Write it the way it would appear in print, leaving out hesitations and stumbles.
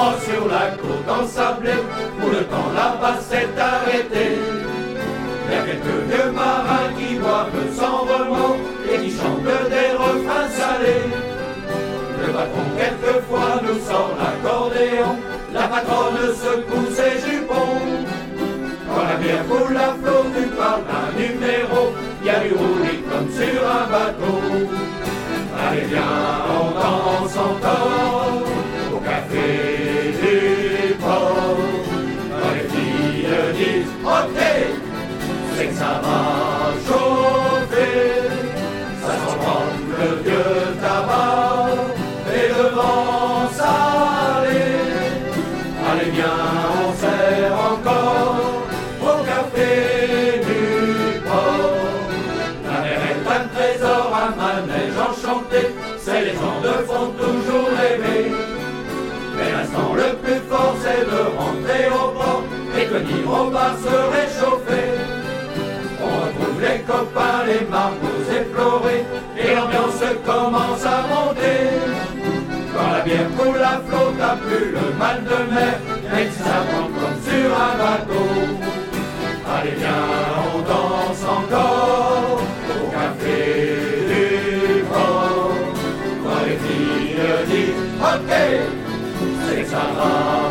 bras sur la côte ensablée, où le temps là-bas s'est arrêté. Il y a quelques vieux marins qui boivent sans remords et qui chantent des refrains salés. Le patron quelquefois nous sort l'accordéon, la patronne secoue ses jupons. Quand la bière coule à flot, tu parles d'un numéro, il y a du roulis comme sur un bateau. Allez viens, on danse encore au café du port. Quand les filles disent ok, c'est que ça va chauffer. Ça sent bon le vieux tabac et le vent salé. Allez viens, on sert encore au café du port. La mer est un trésor, un manège enchanté, c'est les gens de font toujours rêver. Mais l'instant le plus fort c'est de rentrer au port et venir au bar se réchauffer. On retrouve les copains, les marmots éplorés et l'ambiance commence à monter. Quand la bière coule à flot, t'as plus le mal de mer, même si ça prend comme sur un bateau. Allez viens, on danse encore au café du port. Quand les filles disent ok, c'est que ça va